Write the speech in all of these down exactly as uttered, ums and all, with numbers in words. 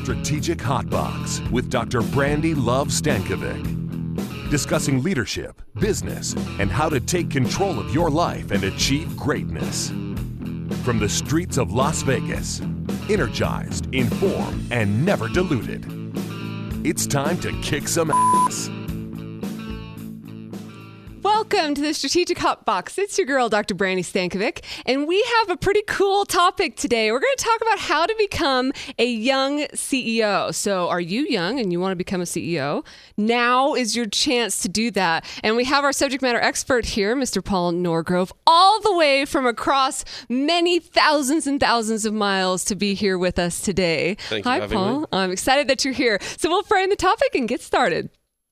Strategic Hotbox with Doctor Brandy Love Stankovic. Discussing leadership, business, and how to take control of your life and achieve greatness. From the streets of Las Vegas, energized, informed, and never diluted. It's time to kick some ass. Welcome to the Strategic Hotbox. It's your girl, Doctor Brandy Stankovic, and we have a pretty cool topic today. We're going to talk about how to become a young C E O. So are you young and you want to become a C E O? Now is your chance to do that. And we have our subject matter expert here, Mister Paul Norgrove, all the way from across many thousands and thousands of miles to be here with us today. Thank you Hi, for having Paul. me. I'm excited that you're here. So we'll frame the topic and get started.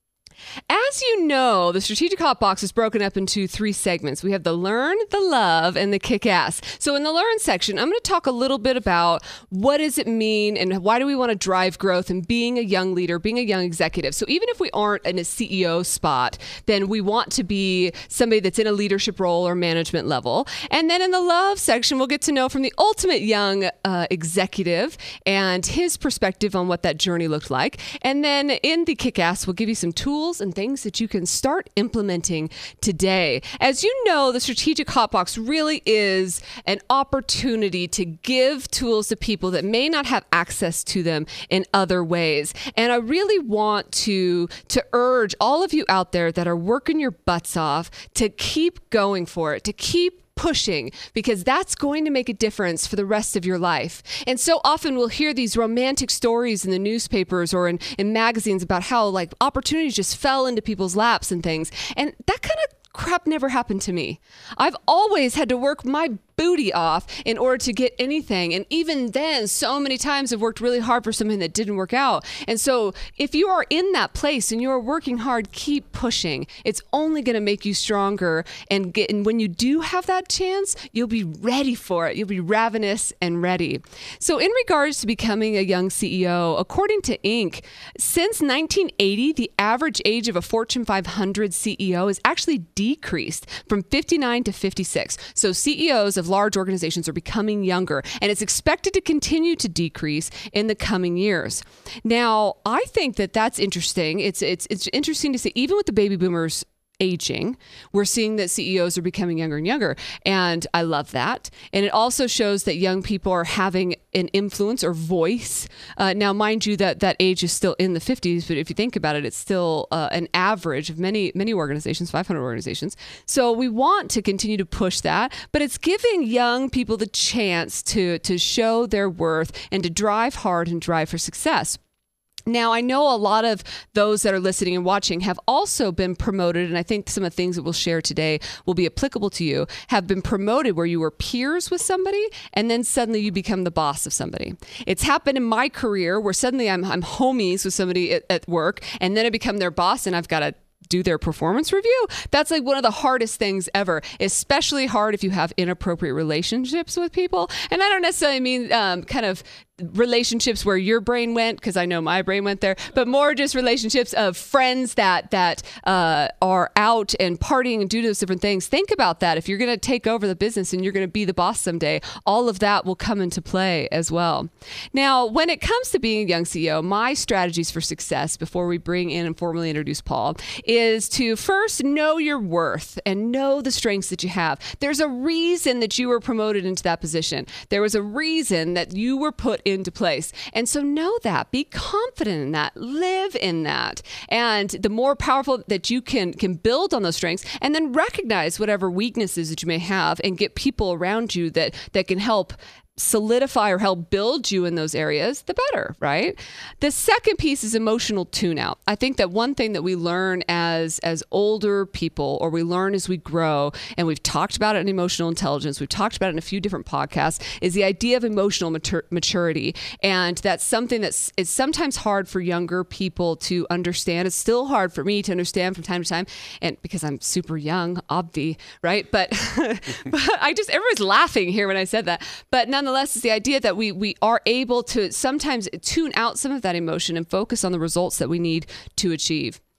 As you know, the Strategic Hotbox is broken up into three segments. We have the learn, the love, and the kick ass. So in the learn section, I'm going to talk a little bit about what does it mean and why do we want to drive growth and being a young leader, being a young executive. So even if we aren't in a C E O spot, then we want to be somebody that's in a leadership role or management level. And then in the love section, we'll get to know from the ultimate young uh, executive and his perspective on what that journey looked like. And then in the kick ass, we'll give you some tools and things that you can start implementing today. As you know, the Strategic Hotbox really is an opportunity to give tools to people that may not have access to them in other ways. And I really want to, to urge all of you out there that are working your butts off to keep going for it, to keep pushing, because that's going to make a difference for the rest of your life. And so often we'll hear these romantic stories in the newspapers or in, in magazines about how like opportunities just fell into people's laps and things. And that kind of crap never happened to me. I've always had to work my booty off in order to get anything. And even then, so many times I've worked really hard for something that didn't work out. And so if you are in that place and you're working hard, keep pushing. It's only going to make you stronger. And, get, and when you do have that chance, you'll be ready for it. You'll be ravenous and ready. So in regards to becoming a young C E O, according to Inc, since nineteen eighty, the average age of a Fortune five hundred C E O is actually decreased from fifty-nine to fifty-six. So C E Os of large organizations are becoming younger, and it's expected to continue to decrease in the coming years. Now, I think that that's interesting. It's it's it's interesting to see, even with the baby boomers aging, we're seeing that C E Os are becoming younger and younger. And I love that. And it also shows that young people are having an influence or voice. Uh, now, mind you, that that age is still in the fifties, but if you think about it, it's still uh, an average of many, many organizations, five hundred organizations. So we want to continue to push that, but it's giving young people the chance to, to show their worth and to drive hard and drive for success. Now, I know a lot of those that are listening and watching have also been promoted, and I think some of the things that we'll share today will be applicable to you, have been promoted where you were peers with somebody, and then suddenly you become the boss of somebody. It's happened in my career where suddenly I'm, I'm homies with somebody at, at work, and then I become their boss, and I've got to do their performance review. That's like one of the hardest things ever, especially hard if you have inappropriate relationships with people. And I don't necessarily mean um, kind of relationships where your brain went, because I know my brain went there, but more just relationships of friends that that uh, are out and partying and do those different things. Think about that. If you're going to take over the business and you're going to be the boss someday, all of that will come into play as well. Now, when it comes to being a young C E O, my strategies for success before we bring in and formally introduce Paul is to first know your worth and know the strengths that you have. There's a reason that you were promoted into that position. There was a reason that you were put into place. And so know that, be confident in that, live in that. And the more powerful that you can, can build on those strengths, and then recognize whatever weaknesses that you may have and get people around you that, that can help solidify or help build you in those areas, the better, right? The second piece is emotional tune out. I think that one thing that we learn as as older people, or we learn as we grow, and we've talked about it in emotional intelligence, we've talked about it in a few different podcasts, is the idea of emotional matur- maturity. And that's something that's is sometimes hard for younger people to understand. It's still hard for me to understand from time to time, and because I'm super young, obvi, right? But, but I just, everybody's laughing here when I said that. But nonetheless, nonetheless, it's the idea that we we are able to sometimes tune out some of that emotion and focus on the results that we need to achieve.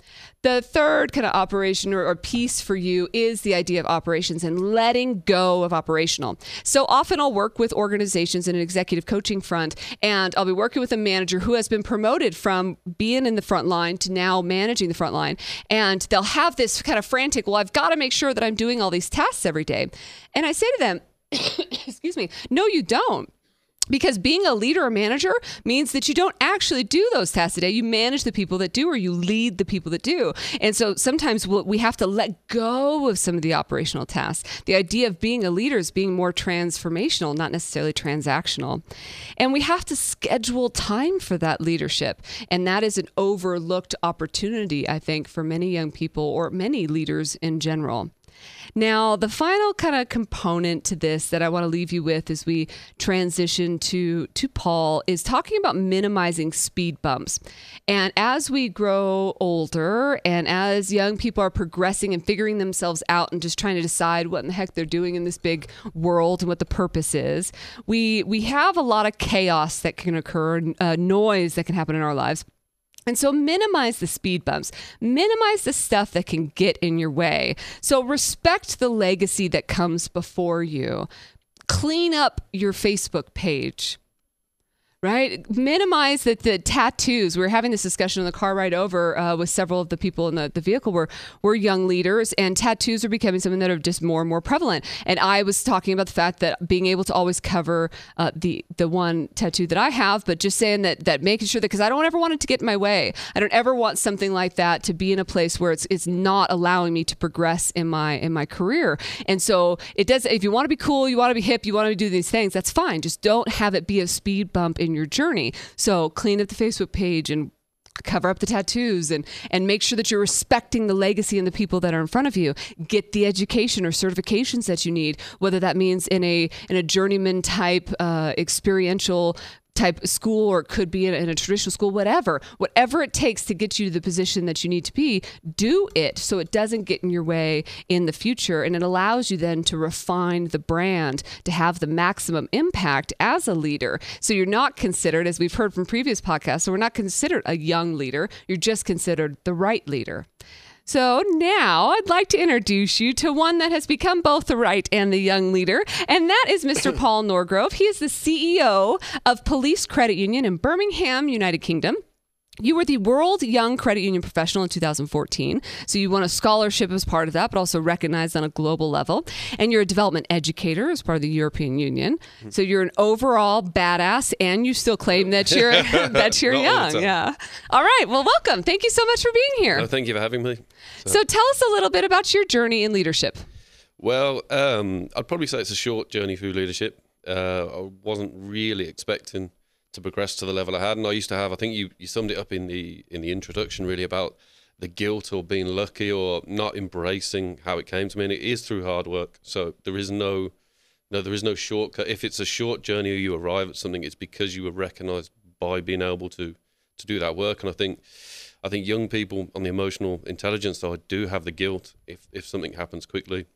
The third kind of operation or, or piece for you is the idea of operations and letting go of operational. So often I'll work with organizations in an executive coaching front, and I'll be working with a manager who has been promoted from being in the front line to now managing the front line. And they'll have this kind of frantic, well, I've got to make sure that I'm doing all these tasks every day. And I say to them, excuse me, no, you don't. Because being a leader or manager means that you don't actually do those tasks a day. You manage the people that do, or you lead the people that do. And so sometimes we'll, we have to let go of some of the operational tasks. The idea of being a leader is being more transformational, not necessarily transactional. And we have to schedule time for that leadership. And that is an overlooked opportunity, I think, for many young people or many leaders in general. Now, the final kind of component to this that I want to leave you with as we transition to, to Paul is talking about minimizing speed bumps. And as we grow older and as young people are progressing and figuring themselves out and just trying to decide what in the heck they're doing in this big world and what the purpose is, we, we have a lot of chaos that can occur, uh, noise that can happen in our lives. And so minimize the speed bumps, minimize the stuff that can get in your way. So respect the legacy that comes before you. Clean up your Facebook page. Right? Minimize the, the tattoos. We were having this discussion on the car ride over uh, with several of the people in the, the vehicle were, were young leaders, and tattoos are becoming something that are just more and more prevalent. And I was talking about the fact that being able to always cover uh, the the one tattoo that I have, but just saying that that making sure that, because I don't ever want it to get in my way. I don't ever want something like that to be in a place where it's it's not allowing me to progress in my in my career. And so it does. If you want to be cool, you want to be hip, you want to do these things, that's fine. Just don't have it be a speed bump in your journey. So clean up the Facebook page and cover up the tattoos and, and make sure that you're respecting the legacy and the people that are in front of you. Get the education or certifications that you need, whether that means in a in a journeyman type uh, experiential type school, or it could be in a, in a traditional school, whatever. Whatever it takes to get you to the position that you need to be, do it so it doesn't get in your way in the future. And it allows you then to refine the brand to have the maximum impact as a leader. So you're not considered, as we've heard from previous podcasts, so we're not considered a young leader. You're just considered the right leader. So now I'd like to introduce you to one that has become both the right and the young leader, and that is Mister Paul Norgrove. He is the C E O of Police Credit Union in Birmingham, United Kingdom. You were the World Young Credit Union Professional in two thousand fourteen, so you won a scholarship as part of that, but also recognized on a global level. And you're a development educator as part of the European Union. So you're an overall badass, and you still claim that you're that you're young. Yeah. All right. Well, welcome. Thank you so much for being here. Oh, thank you for having me. So, so tell us a little bit about your journey in leadership. Well, um, I'd probably say it's a short journey through leadership. Uh, I wasn't really expecting to progress to the level I had, and I used to have, I think you, you summed it up in the in the introduction, really, about the guilt or being lucky or not embracing how it came to me. And it is through hard work, so there is no no there is no shortcut. If it's a short journey or you arrive at something, it's because you were recognized by being able to to do that work. And I think I think young people on the emotional intelligence side do have the guilt if if something happens quickly,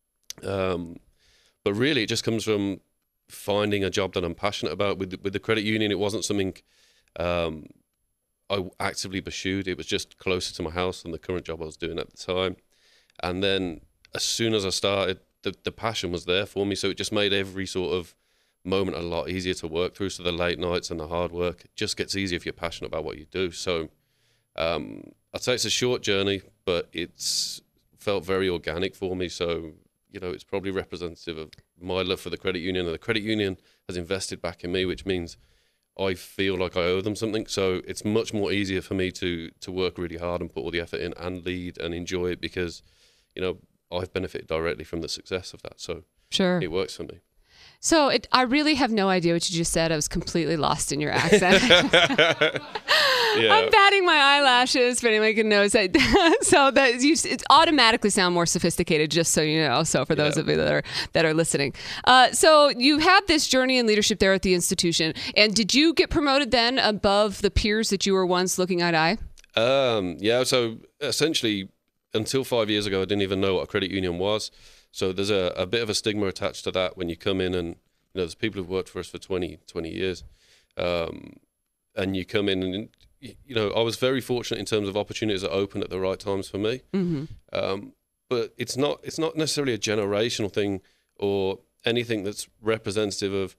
um but really it just comes from finding a job that I'm passionate about. With the, with the credit union, it wasn't something um, I actively pursued. It was just closer to my house than the current job I was doing at the time. And then as soon as I started, the, the passion was there for me. So it just made every sort of moment a lot easier to work through. So the late nights and the hard work, it just gets easier if you're passionate about what you do. So um, I'd say it's a short journey, but it's felt very organic for me. So, you know, it's probably representative of my love for the credit union, and the credit union has invested back in me, which means I feel like I owe them something. So it's much more easier for me to to work really hard and put all the effort in and lead and enjoy it, because, you know, I've benefited directly from the success of that. So sure, it works for me. So it, I really have no idea what you just said. I was completely lost in your accent. Yeah. I'm batting my eyelashes for anyone can know. So that you, it automatically sound more sophisticated, just so you know. So for those yeah. of you that are that are listening, uh, so you had this journey in leadership there at the institution, and did you get promoted then above the peers that you were once looking eye to eye? Um, yeah. So essentially, until five years ago, I didn't even know what a credit union was. So there's a, a bit of a stigma attached to that when you come in, and, you know, there's people who've worked for us for twenty, twenty years. Um, and you come in and, you know, I was very fortunate in terms of opportunities that opened at the right times for me. Mm-hmm. Um, but it's not it's not necessarily a generational thing or anything that's representative of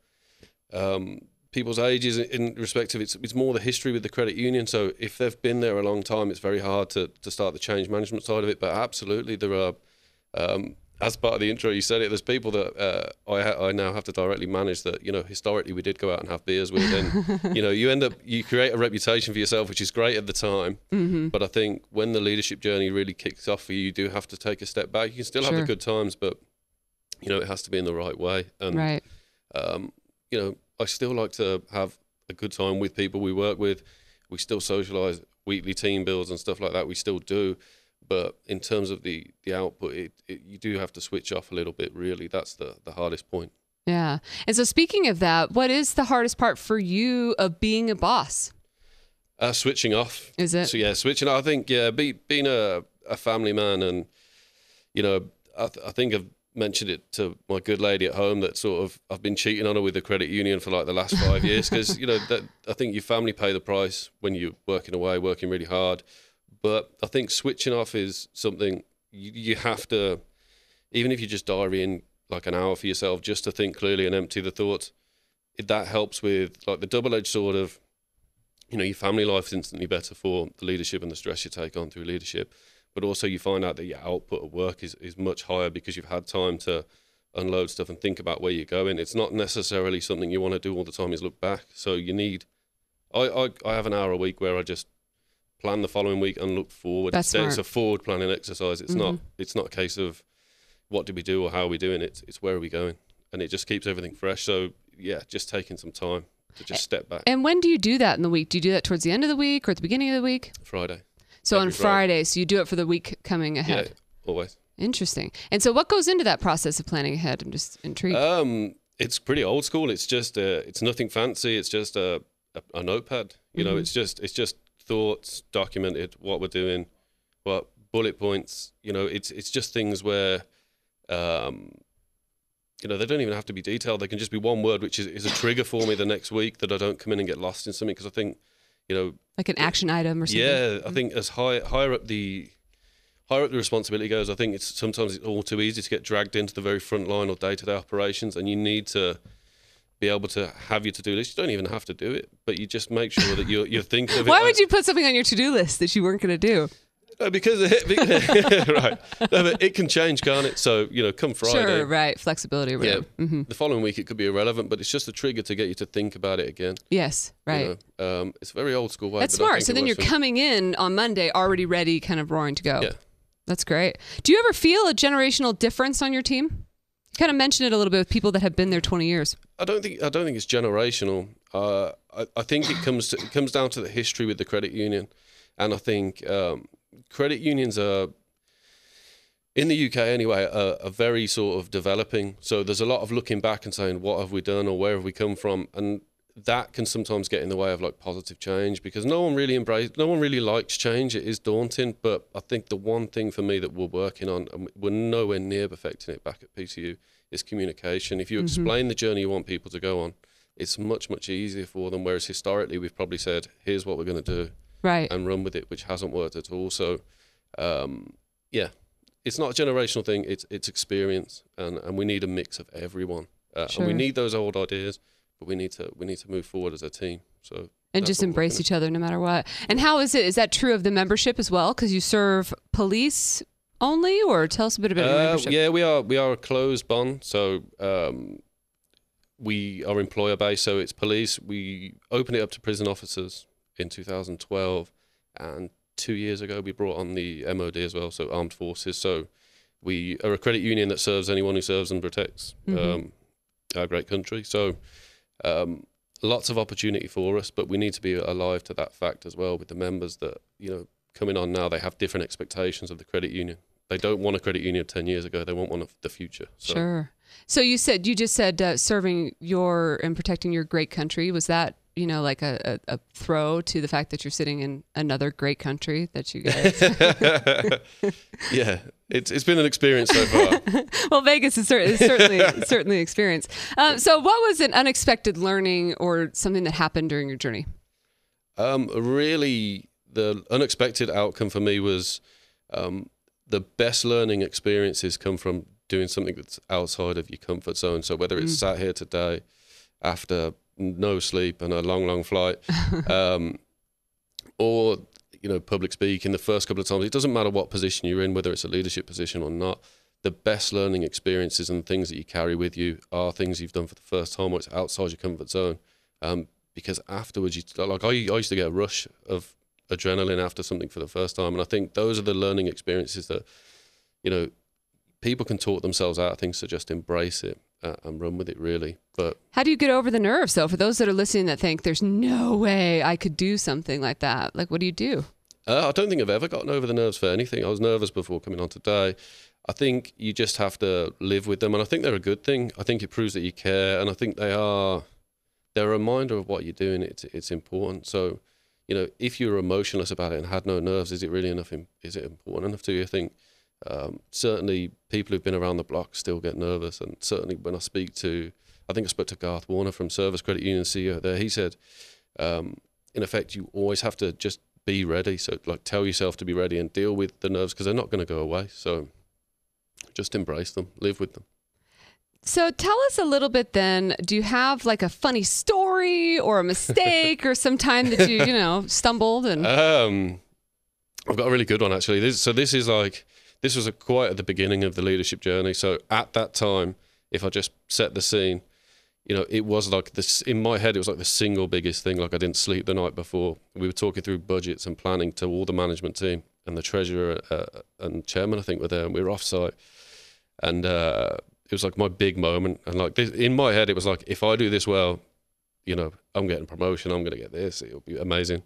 um, people's ages in respect of it's it's more the history with the credit union. So if they've been there a long time, it's very hard to to start the change management side of it. But absolutely, there are. Um, As part of the intro, you said it. There's people that uh, I ha- I now have to directly manage that. You know, historically we did go out and have beers with, and you know, you end up you create a reputation for yourself, which is great at the time. Mm-hmm. But I think when the leadership journey really kicks off for you, you do have to take a step back. You can still Sure. have the good times, but you know, it has to be in the right way. And Right. um, you know, I still like to have a good time with people we work with. We still socialise, weekly team builds and stuff like that. We still do. But in terms of the, the output, it, it, you do have to switch off a little bit, really. That's the, the hardest point. Yeah. And so speaking of that, what is the hardest part for you of being a boss? Uh, switching off. Is it? So, yeah, switching off. I think, yeah, be, being a, a family man and, you know, I, th- I think I've mentioned it to my good lady at home that sort of I've been cheating on her with the credit union for like the last five years because, you know, that I think your family pay the price when you're working away, working really hard. But I think switching off is something you, you have to, even if you just diary in like an hour for yourself just to think clearly and empty the thoughts, it, that helps with like the double-edged sword of, you know, your family life is instantly better for the leadership and the stress you take on through leadership. But also you find out that your output of work is, is much higher because you've had time to unload stuff and think about where you're going. It's not necessarily something you want to do all the time is look back. So you need, I, I, I have an hour a week where I just plan the following week and look forward. That's it's, it's smart. a forward planning exercise. It's Mm-hmm. not it's not a case of what did we do or how are we doing it. It's, it's where are we going? And it just keeps everything fresh. So yeah, just taking some time to just step back. And when do you do that in the week? Do you do that towards the end of the week or at the beginning of the week? Friday. So Every on Friday. Friday, so you do it for the week coming ahead. Yeah, always. Interesting. And so what goes into that process of planning ahead? I'm just intrigued. Um, it's pretty old school. It's just uh, it's nothing fancy. It's just a, a, a notepad. You know, Mhm. it's just it's just thoughts documented, what we're doing, what bullet points. You know, it's it's just things where, um, you know, they don't even have to be detailed. They can just be one word, which is, is a trigger for me the next week that I don't come in and get lost in something. Because I think, you know, like an action item or something? yeah, I think as high higher up the higher up the responsibility goes, I think it's sometimes it's all too easy to get dragged into the very front line or day to day operations, and you need to be able to have your to-do list. You don't even have to do it, but you just make sure that you're, you're thinking of it. Why like- would you put something on your to-do list that you weren't going to do? No, because it, right, no, but it can change, can't it? So you know, come Friday, Sure, right. Flexibility or whatever. yeah, hmm the following week it could be irrelevant, but it's just a trigger to get you to think about it again. Yes, right. You know? um, it's a very old school way. That's but I smart. think So it then you're works for me. coming in on Monday already ready, kind of roaring to go. Yeah. That's great. Do you ever feel a generational difference on your team? You kind of mentioned it a little bit with people that have been there twenty years. I don't think I don't think it's generational. Uh, I, I think it comes to, it comes down to the history with the credit union, and I think um, credit unions are in the U K anyway are, are very sort of developing. So there's a lot of looking back and saying what have we done or where have we come from, and that can sometimes get in the way of like positive change because no one really embrace, no one really likes change. It is daunting, but I think the one thing for me that we're working on, and we're nowhere near perfecting it back at P C U, is communication. If you Mhm. explain the journey you want people to go on, it's much, much easier for them. Whereas historically, we've probably said, here's what we're going to do Right. and run with it, which hasn't worked at all. So, um, yeah, it's not a generational thing. It's it's experience, and, and we need a mix of everyone. Uh, Sure. And we need those old ideas, but we need to we need to move forward as a team. So And that's just what we're embrace looking each other no matter what. And how is it? Is that true of the membership as well? Because you serve police only, or tell us a bit about your Uh, membership. yeah, we are we are a closed bond, so um, we are employer based. So it's police. We opened it up to prison officers in two thousand twelve, and two years ago we brought on the M O D as well, so armed forces. So we are a credit union that serves anyone who serves and protects Mhm. um, our great country. So um, lots of opportunity for us, but we need to be alive to that fact as well with the members that, you know, coming on now, they have different expectations of the credit union. They don't want a credit union ten years ago. They want one of the future. So, Sure. So you said, you just said uh, serving your and protecting your great country. Was that, you know, like a, a, a throw to the fact that you're sitting in another great country that you guys... yeah, it's it's been an experience so far. Well, Vegas is, cer- is certainly certainly an experience. Um, so what was an unexpected learning or something that happened during your journey? Um, really, the unexpected outcome for me was um, the best learning experiences come from doing something that's outside of your comfort zone. So whether it's mm. sat here today after no sleep and a long, long flight, um, or, you know, public speaking the first couple of times, it doesn't matter what position you're in, whether it's a leadership position or not, the best learning experiences and things that you carry with you are things you've done for the first time or it's outside your comfort zone. Um, because afterwards, you, like I, I used to get a rush of adrenaline after something for the first time. And I think those are the learning experiences that, you know, people can talk themselves out of things, so just embrace it uh, and run with it, really. But how do you get over the nerves, though, for those that are listening that think there's no way I could do something like that? Like, what do you do? Uh, I don't think I've ever gotten over the nerves for anything. I was nervous before coming on today. I think you just have to live with them, and I think they're a good thing. I think it proves that you care, and I think they are they're a reminder of what you're doing. It's it's important. So, you know, if you're emotionless about it and had no nerves, is it really enough? Is it important enough to you? I think um, certainly people who've been around the block still get nervous, and certainly when I speak to, I think I spoke to Garth Warner from Service Credit Union C E O there. He said, um, in effect, you always have to just be ready. So, like, tell yourself to be ready and deal with the nerves because they're not going to go away. So, just embrace them, live with them. So tell us a little bit then, do you have like a funny story or a mistake or some time that you, you know, stumbled? And um, I've got a really good one, actually. This, so this is like, this was a, quite at the beginning of the leadership journey. So at that time, if I just set the scene, you know, it was like this, in my head, it was like the single biggest thing. Like I didn't sleep the night before. We were talking through budgets and planning to all the management team, and the treasurer uh, and chairman, I think, were there, and we were off-site. And uh, it was like my big moment. And like this, in my head, it was like, if I do this well, you know, I'm getting promotion, I'm going to get this, it'll be amazing.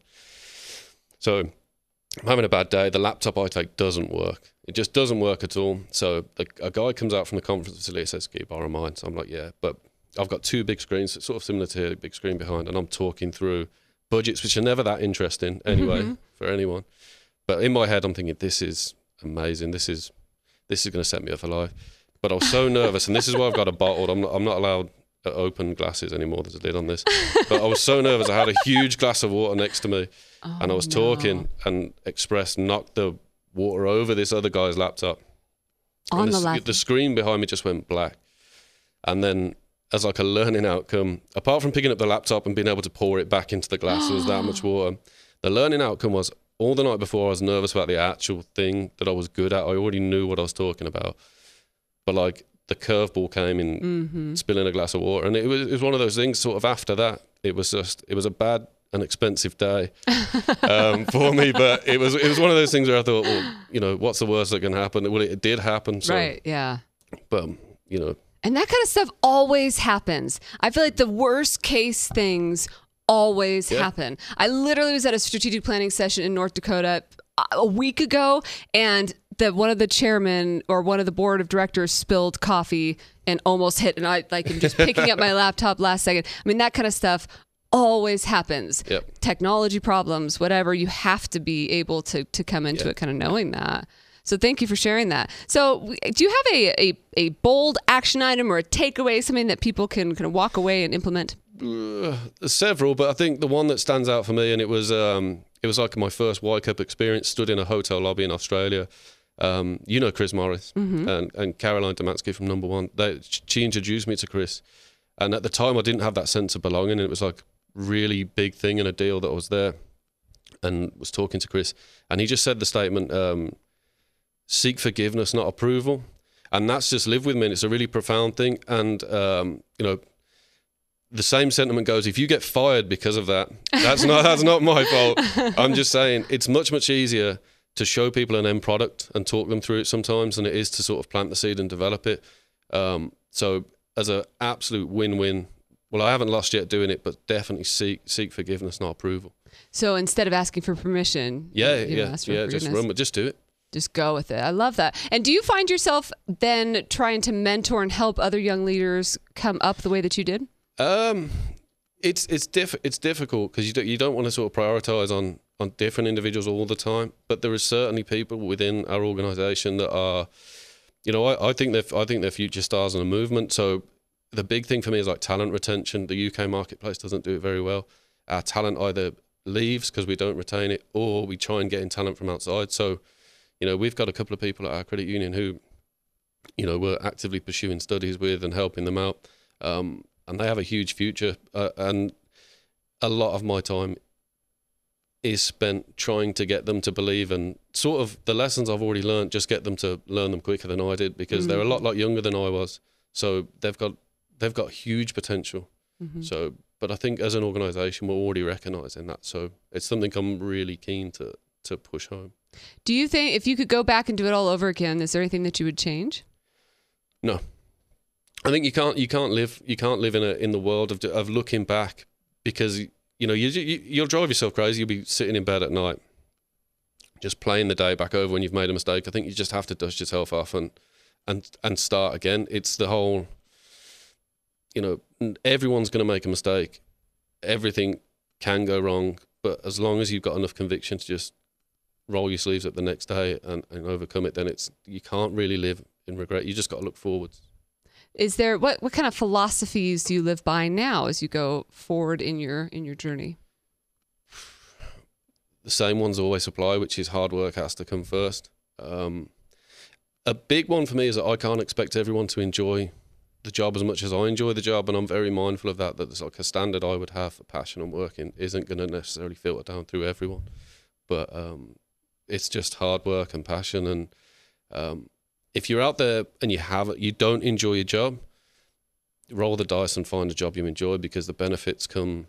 So I'm having a bad day. The laptop I take doesn't work. It just doesn't work at all. So the, a guy comes out from the conference facility and says, can you borrow mine? So I'm like, yeah, but I've got two big screens, sort of similar to here, big screen behind, and I'm talking through budgets, which are never that interesting anyway mm-hmm. for anyone. But in my head, I'm thinking, this is amazing. This is this is going to set me up for life. But I was so nervous, and this is why I've got a bottle. I'm not, I'm not allowed open glasses anymore. There's a lid on this. But I was so nervous. I had a huge glass of water next to me, oh, and I was no. talking, and Express knocked the water over this other guy's laptop. On and the the, laptop. The screen behind me just went black. And then as like a learning outcome, apart from picking up the laptop and being able to pour it back into the glass, there was that much water. The learning outcome was, all the night before I was nervous about the actual thing that I was good at. I already knew what I was talking about. But like the curveball came in mm-hmm. spilling a glass of water. And it was, it was one of those things sort of after that. It was just, it was a bad and expensive day um, for me. But it was, it was one of those things where I thought, well, you know, what's the worst that can happen? Well, it, it did happen. So, right, yeah. But, you know. And that kind of stuff always happens. I feel like the worst case things always yeah. happen. I literally was at a strategic planning session in North Dakota a week ago, and the one of the chairmen or one of the board of directors spilled coffee and almost hit, and I like am just picking up my laptop last second. I mean, that kind of stuff always happens. Yep. Technology problems, whatever. You have to be able to to come into yep. it kind of knowing that. So thank you for sharing that. So do you have a, a, a bold action item or a takeaway, something that people can kind of walk away and implement? Uh, several, but I think the one that stands out for me, and it was um, it was like my first Y Cup experience, stood in a hotel lobby in Australia. Um, you know Chris Morris mm-hmm. and, and Caroline Damansky from Number One. They, she introduced me to Chris. And at the time, I didn't have that sense of belonging. And it was like really big thing in a deal that I was there and was talking to Chris. And he just said the statement, um, seek forgiveness, not approval. And that's just lived with me. And it's a really profound thing. And, um, you know, the same sentiment goes, if you get fired because of that, that's not that's not my fault. I'm just saying it's much, much easier to show people an end product and talk them through it sometimes than it is to sort of plant the seed and develop it. Um, so as an absolute win-win, well, I haven't lost yet doing it, but definitely seek seek forgiveness, not approval. So instead of asking for permission, yeah, you know, yeah, yeah, just run, but just do it. Just go with it. I love that. And do you find yourself then trying to mentor and help other young leaders come up the way that you did? Um, it's it's diff it's difficult because you don't you don't want to sort of prioritize on on different individuals all the time. But there are certainly people within our organisation that are, you know, I, I think they're I think they're future stars in a movement. So the big thing for me is like talent retention. The U K marketplace doesn't do it very well. Our talent either leaves because we don't retain it, or we try and get in talent from outside. So, you know, we've got a couple of people at our credit union who, you know, we're actively pursuing studies with and helping them out. Um, and they have a huge future. Uh, and a lot of my time is spent trying to get them to believe, and sort of the lessons I've already learned, just get them to learn them quicker than I did, because mm-hmm. they're a lot, lot younger than I was. So they've got, they've got huge potential. Mm-hmm. So, but I think as an organisation, we're already recognising that. So it's something I'm really keen to, to push home. Do you think if you could go back and do it all over again, is there anything that you would change? No. I think you can't, you can't live, you can't live in a, in the world of, of looking back, because, you know, you, you, you'll drive yourself crazy. You'll be sitting in bed at night, just playing the day back over when you've made a mistake. I think you just have to dust yourself off and, and, and start again. It's the whole, you know, everyone's going to make a mistake. Everything can go wrong, but as long as you've got enough conviction to just roll your sleeves up the next day and, and overcome it, then it's, you can't really live in regret. You just got to look forwards. Is there, what, what kind of philosophies do you live by now as you go forward in your, in your journey? The same ones always apply, which is hard work has to come first. Um, a big one for me is that I can't expect everyone to enjoy the job as much as I enjoy the job, and I'm very mindful of that, that there's like a standard I would have for passion and working isn't going to necessarily filter down through everyone. But um, it's just hard work and passion, and um, if you're out there and you have it, you don't enjoy your job, roll the dice and find a job you enjoy, because the benefits come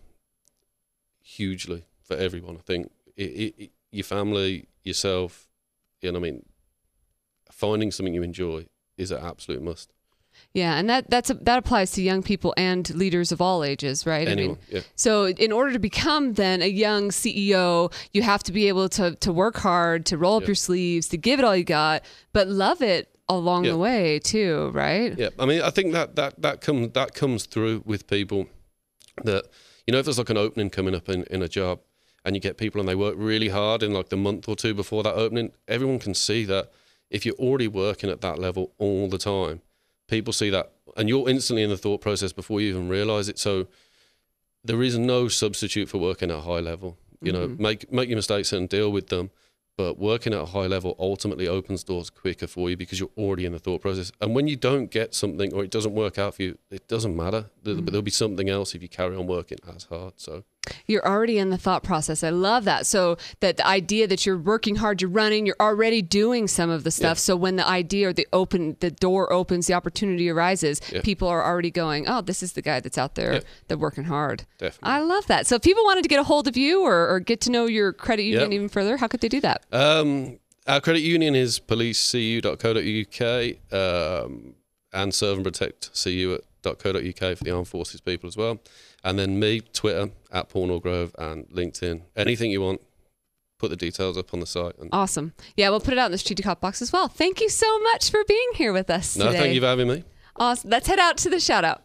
hugely for everyone. I think it, it, it, your family, yourself, you know what I mean, finding something you enjoy is an absolute must. Yeah, and that that's a, that applies to young people and leaders of all ages, right? Anyone, I mean, yeah. So in order to become then a young C E O, you have to be able to to work hard, to roll up yeah. your sleeves, to give it all you got, but love it along yeah. the way too, right? Yeah, I mean, I think that that that comes that comes through with people. That, you know, if there's like an opening coming up in, in a job, and you get people and they work really hard in like the month or two before that opening, everyone can see that if you're already working at that level all the time, people see that, and you're instantly in the thought process before you even realise it. So there is no substitute for working at a high level. You know, mm-hmm. make make your mistakes and deal with them. But working at a high level ultimately opens doors quicker for you, because you're already in the thought process. And when you don't get something, or it doesn't work out for you, it doesn't matter. There'll, mm-hmm. there'll be something else if you carry on working as hard. So you're already in the thought process. I love that. So that the idea that you're working hard, you're running, you're already doing some of the stuff. Yeah. So when the idea or the open, the door opens, the opportunity arises, yeah. people are already going, oh, this is the guy that's out there, yeah. that's working hard. Definitely. I love that. So if people wanted to get a hold of you or, or get to know your credit union yep. even further, how could they do that? Um, our credit union is police c u dot co dot u k um, and serve and protect c u dot co dot u k for the armed forces people as well. And then me, Twitter, at Paul Norgrove, and LinkedIn. Anything you want, put the details up on the site. And awesome. Yeah, we'll put it out in the Strategic Hot Box as well. Thank you so much for being here with us no, today. No, thank you for having me. Awesome. Let's head out to the shout out.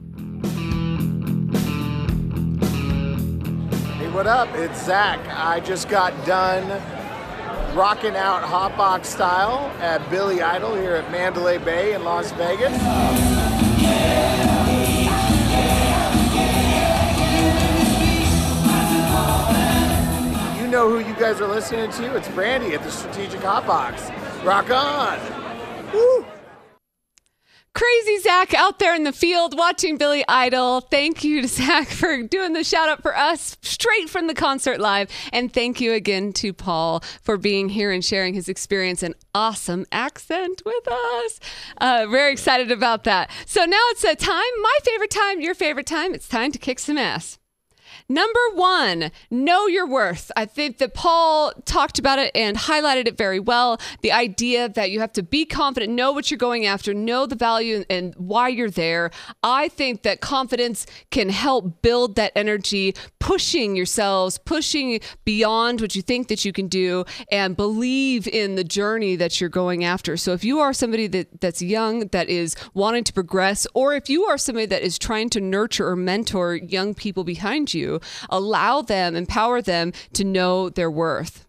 Hey, what up? It's Zach. I just got done rocking out Hot Box style at Billy Idol here at Mandalay Bay in Las Vegas. You know who you guys are listening to? It's Brandy at the Strategic Hot Box. Rock on! Woo! Crazy Zach out there in the field watching Billy Idol. Thank you to Zach for doing the shout out for us straight from the concert live. And thank you again to Paul for being here and sharing his experience and awesome accent with us. Uh, very excited about that. So now it's a time, my favorite time, your favorite time. It's time to kick some ass. Number one, know your worth. I think that Paul talked about it and highlighted it very well. The idea that you have to be confident, know what you're going after, know the value and, and why you're there. I think that confidence can help build that energy, pushing yourselves, pushing beyond what you think that you can do, and believe in the journey that you're going after. So if you are somebody that, that's young, that is wanting to progress, or if you are somebody that is trying to nurture or mentor young people behind you, allow them, empower them to know their worth.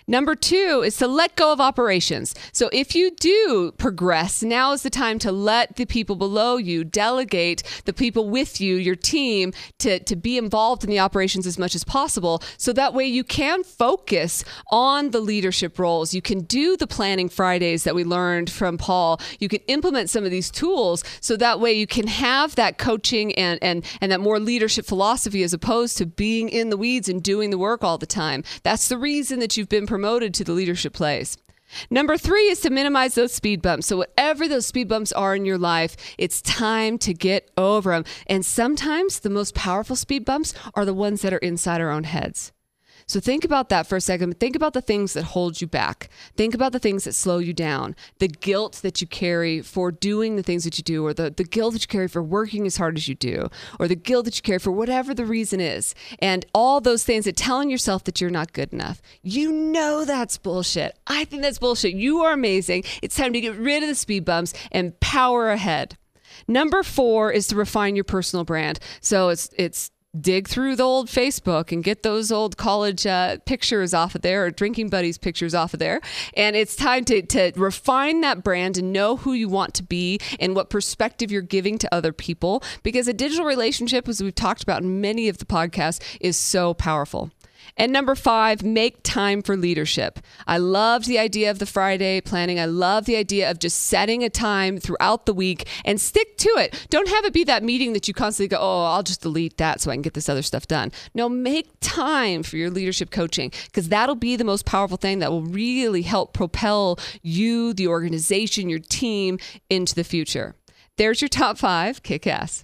Number two is to let go of operations. So if you do progress, now is the time to let the people below you delegate the people with you, your team, to, to be involved in the operations as much as possible. So that way you can focus on the leadership roles. You can do the planning Fridays that we learned from Paul. You can implement some of these tools so that way you can have that coaching and, and, and that more leadership philosophy as opposed to being in the weeds and doing the work all the time. That's the reason that you've been promoted promoted to the leadership place. Number three is to minimize those speed bumps. So whatever those speed bumps are in your life, it's time to get over them. And sometimes the most powerful speed bumps are the ones that are inside our own heads. So think about that for a second. Think about the things that hold you back. Think about the things that slow you down. The guilt that you carry for doing the things that you do, or the, the guilt that you carry for working as hard as you do, or the guilt that you carry for whatever the reason is. And all those things that telling yourself that you're not good enough. You know that's bullshit. I think that's bullshit. You are amazing. It's time to get rid of the speed bumps and power ahead. Number four is to refine your personal brand. So it's it's dig through the old Facebook and get those old college uh, pictures off of there, or drinking buddies pictures off of there. And it's time to, to refine that brand and know who you want to be and what perspective you're giving to other people. Because a digital relationship, as we've talked about in many of the podcasts, is so powerful. And number five, make time for leadership. I loved the idea of the Friday planning. I love the idea of just setting a time throughout the week and stick to it. Don't have it be that meeting that you constantly go, oh, I'll just delete that so I can get this other stuff done. No, make time for your leadership coaching, because that'll be the most powerful thing that will really help propel you, the organization, your team into the future. There's your top five. Kick ass.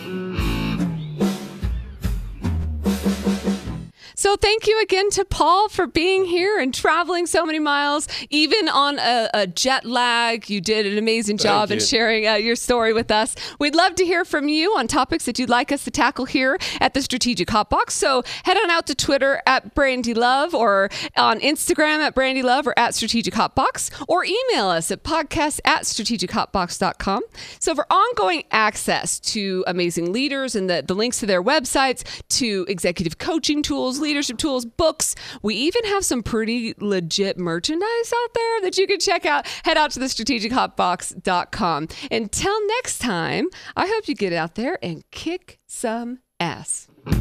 So thank you again to Paul for being here and traveling so many miles, even on a, a jet lag. You did an amazing job in sharing uh, your story with us. We'd love to hear from you on topics that you'd like us to tackle here at the Strategic Hotbox. So head on out to Twitter at Brandy Love, or on Instagram at Brandy Love, or at Strategic Hotbox, or email us at podcast at strategic hotbox dot com. So for ongoing access to amazing leaders and the, the links to their websites, to executive coaching tools, leadership tools, books. We even have some pretty legit merchandise out there that you can check out. Head out to the strategic hotbox dot com. Until next time, I hope you get out there and kick some ass.